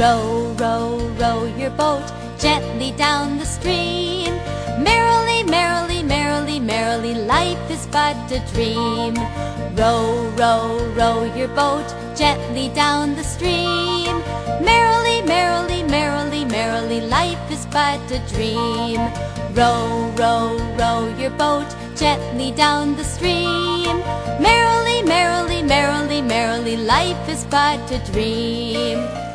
Row, row, row your boat gently down the stream. Merrily, merrily, merrily, merrily, life is but a dream. Row, row, row your boat gently down the stream. Merrily, merrily, merrily, merrily, life is but a dream. Row, row, row your boat gently down the stream. Merrily, merrily, merrily, merrily, life is but a dream.